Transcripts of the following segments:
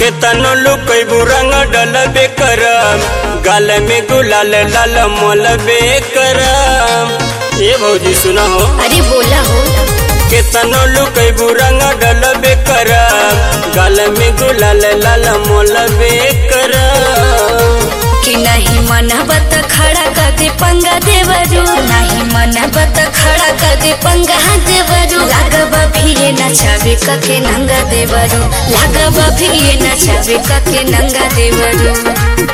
केतनो लुकैबू रंग डलबे करम, गाल में गुलाल लाल मोलबे करम। ये भौजी सुना हो, अरे बोला हो। केतनो लुकैबू रंग डलबे करम, गाल में गुलाल लाल मोलबे करम। कि नहीं मनबत खड़ा कर दे पंगा देवरू, नहीं मनबत खड़ा कर दे पंगा देवरू। लागब भी ये नचावे कके नंगा देवरू, लागब भी ये नचावे कके नंगा देवरू।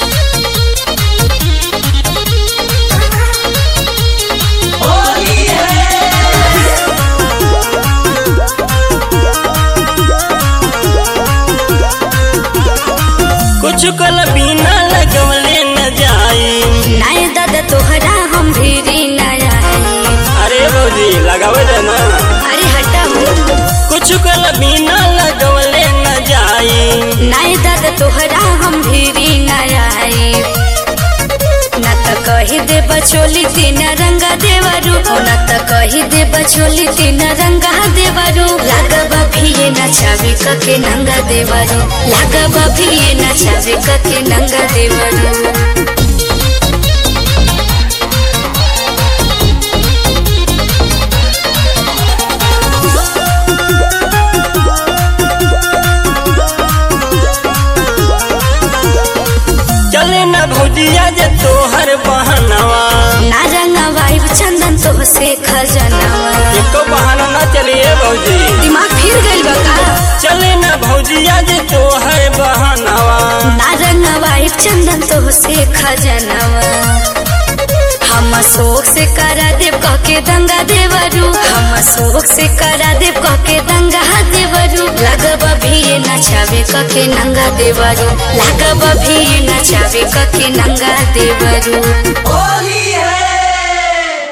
कुछ कल बिना लगवले न जाई, नाय दादा तोहरा हम भीरी न आई। अरे भौजी लगावे दे ना। अरे हटा हो, कुछ कल बिना लगवले न जाई, नाय दादा तोहरा हम भीरी न आई। न त कही दे बचोली तीन रंगा देवरू, न त कही दे बचोली तीन रंगा देवरू। लागब भी ये नचावे कके नंगा देवरू, लागब भी ये नचावे कके नंगा देवरू। चले न भौजिया जे तोहर बहनवा, ना रंगवाई चंदन तो से खजनवा। एको बहाना न चलिए भौजी, दिमाग फिर गइल बा का? चले न भौजिया जे तोहर बहनवा, ना रंगवाई चंदन तो से खजनवा। हम शोक से करा देव कके दंगा देवरू, हम शोक से करा देव कके दंगा देवरू। लागब भी ये नचावे कके नंगा देवरू, लागब भी ये नचावे कके नंगा देवरू।